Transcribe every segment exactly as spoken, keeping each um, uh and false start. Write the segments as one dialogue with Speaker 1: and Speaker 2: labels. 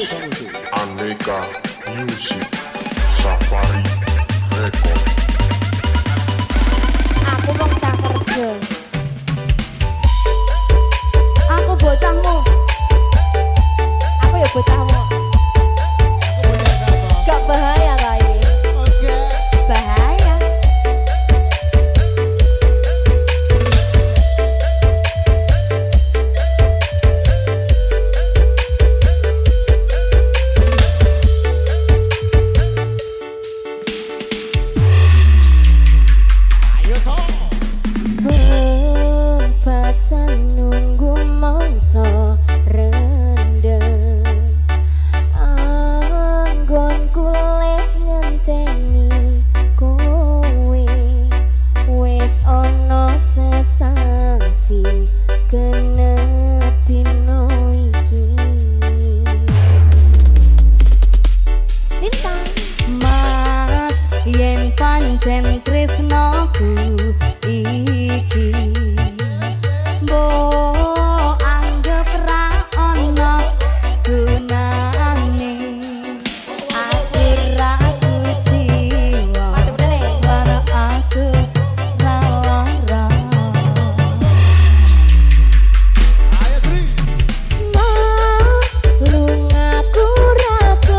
Speaker 1: Aneka Music Safari Record.
Speaker 2: Aku wong cah kerja. Aku bocahmu. Aku ya bocahmu. Gak bahaya ta iki? Oke. Bahaya. Bebasan nunggu mangsa rendeng anggon kuleh ngenteni kowe wis ana sesangsi genep dino iki Sinta Mas yen pancen tresnaku iki mbok anggap ra ana gunane aku ra kuciwa lara aku ra lara ayo Sri Mas lungaku ra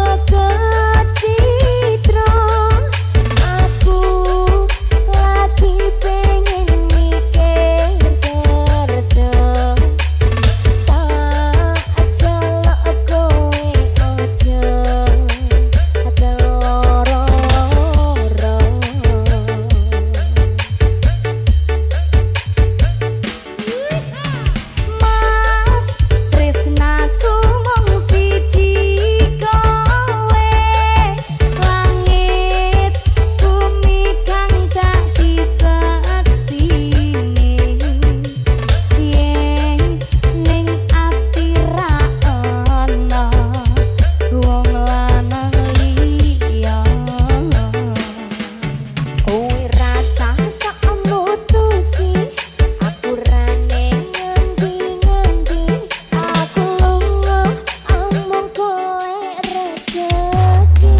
Speaker 2: kekecitra aku lagi pengen mikir kerja tak celok kowe aja keloro-loro Mas tresnaku mung siji kowe langit bumi kang tak disaksine yen ning ati ra ana wong lanang liya kowe rasa sak mutusi aku ra ning ngendi-ngendi aku lunga amung golek rejeki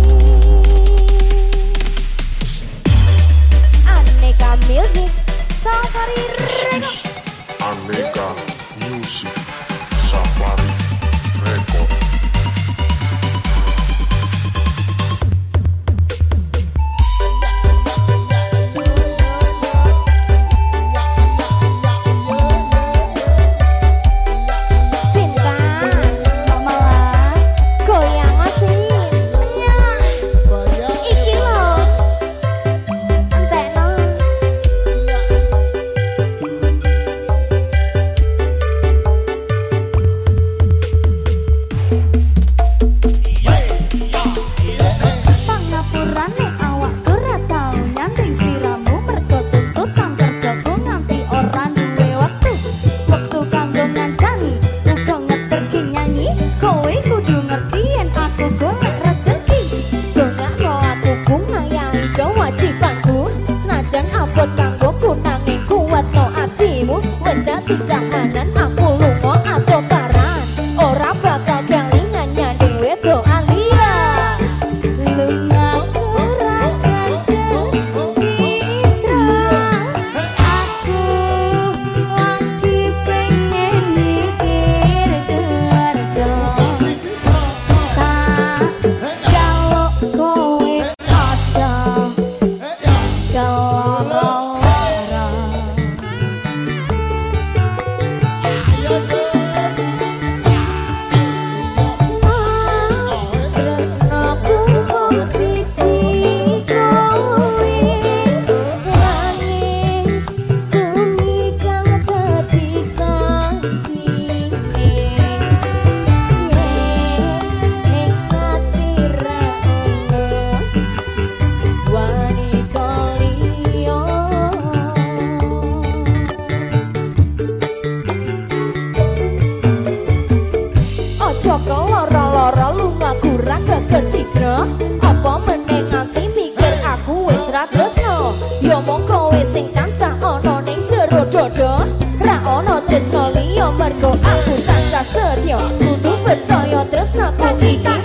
Speaker 2: Aneka Music Safari Record.
Speaker 1: Aneka Music Safari Record.
Speaker 2: Sinta malah goyang asih iki lho entekno pangapurane awakku ra tau nyanding sliramu mergo tuntutan kerjaku nganti ora duwe wektu wektu kanggo ngancani uga ngeterki nyanyi kowe kudu ngerti yen aku golek rejeki dongakno aku ku ngayahi kewajibanku senajan abot kanggoku nanging kuwatno atimu wis dadi kahanan aku lunga atau paran ora bakal kelingan nyanding wedo alias lunga ora citra aku lagi pengen mikir kerja tak kalau kowe aja keloro-loro Citra apa meneh nganti mikir aku wis ra tresno ya mung kowe sing tansah ana ning jero dodo ra ana tresno liya mergo aku tansah setya kudu percaya tresnaku iki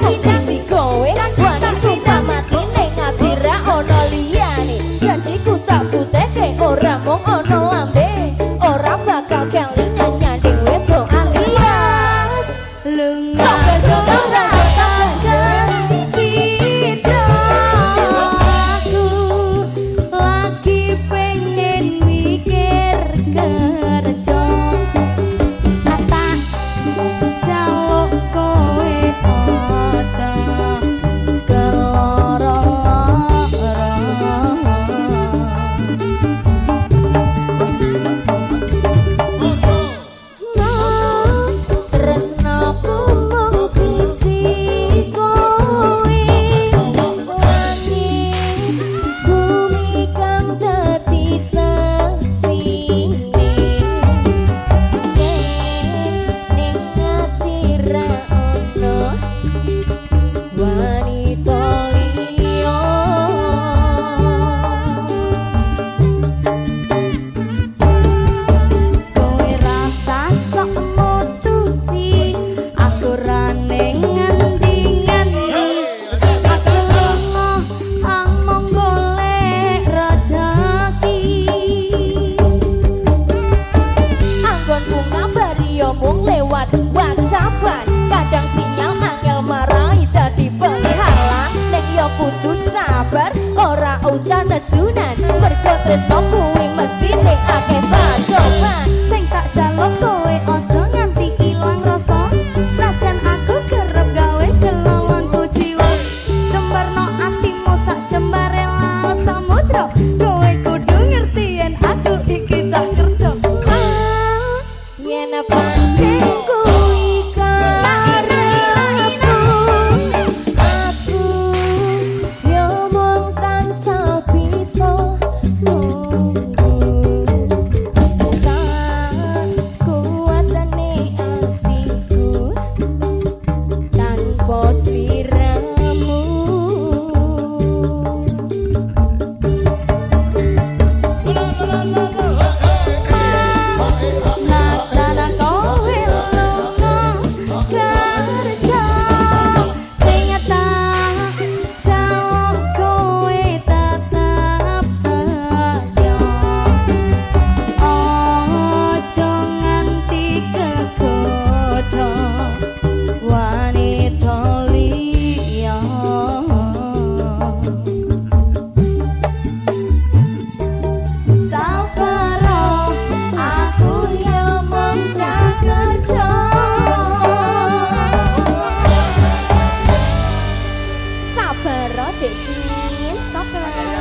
Speaker 2: yo mung lewat WhatsAppan. Kadang sinyal angel marai dadi penghalang. Nek yo kudu sabar, ora usah nesunan. Mergo tresno kuwi mesti ning akeh pacoban. Sing tak jaluk kowe aja nganti ilang rasa. Sajan aku kerep gawe kelongonku jiwa. Jembarno atimu sak jembare laut samudra. Kowe kudu ngerti yen aku iki cah kerja. Pas yen pancen kuwi karepku, aku yo mung tansah bisa nunggu. Tak kuatane atiku tanpa sliramu. Natana kowe lunga kerja, sing tak jawab kowe tetap setia. Ojo nganti kegodha wanita liya. Sabar, aku yo mung cah kerja. Sabar, Dek Sin, sabar.